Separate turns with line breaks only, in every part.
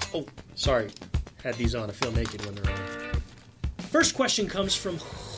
Oh, sorry. Had these on. I feel naked when they're on. First question comes from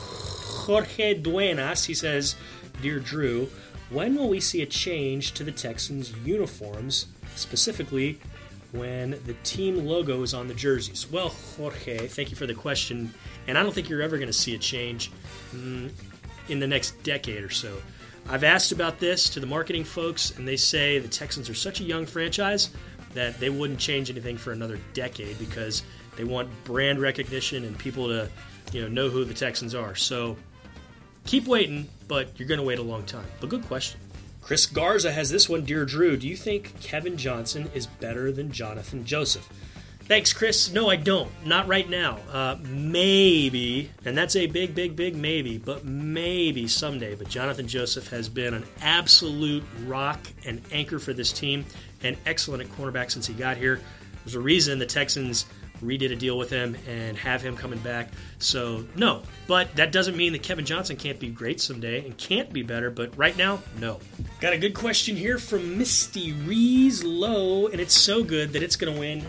Jorge Duenas. He says, Dear Drew, when will we see a change to the Texans' uniforms, specifically when the team logo is on the jerseys? Well, Jorge, thank you for the question, and I don't think you're ever going to see a change in the next decade or so. I've asked about this to the marketing folks, and they say the Texans are such a young franchise that they wouldn't change anything for another decade because they want brand recognition and people to know who the Texans are. So keep waiting, but you're going to wait a long time. But good question. Chris Garza has this one. Dear Drew, do you think Kevin Johnson is better than Jonathan Joseph? Thanks, Chris. No, I don't. Not right now. Maybe, and that's a big, big, big maybe, but maybe someday. But Jonathan Joseph has been an absolute rock and anchor for this team and excellent at cornerback since he got here. There's a reason the Texans redid a deal with him and have him coming back. So, no. But that doesn't mean that Kevin Johnson can't be great someday and can't be better. But right now, no. Got a good question here from Misty Rees Low, and it's so good that it's going to win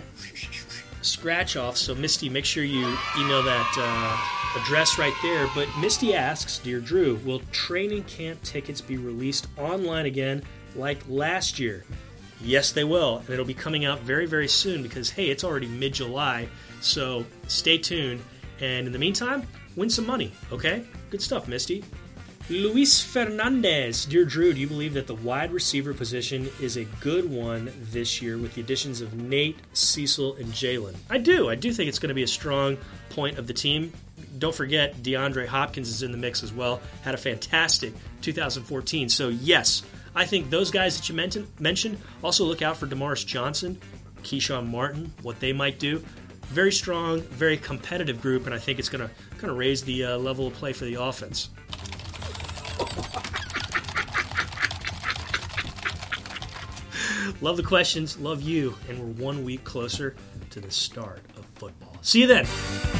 scratch off. So, Misty, make sure you email that address right there. But Misty asks, Dear Drew, will training camp tickets be released online again like last year? Yes, they will, and it'll be coming out very, very soon because, hey, it's already mid-July, so stay tuned. And in the meantime, win some money, okay? Good stuff, Misty. Luis Fernandez. Dear Drew, do you believe that the wide receiver position is a good one this year with the additions of Nate, Cecil, and Jalen? I do. I do think it's going to be a strong point of the team. Don't forget, DeAndre Hopkins is in the mix as well. Had a fantastic 2014. So, yes, I think those guys that you mentioned, also look out for Demarcus Johnson, Keyshawn Martin, what they might do. Very strong, very competitive group, and I think it's going to kind of raise the level of play for the offense. Love the questions, love you, and we're 1 week closer to the start of football. See you then.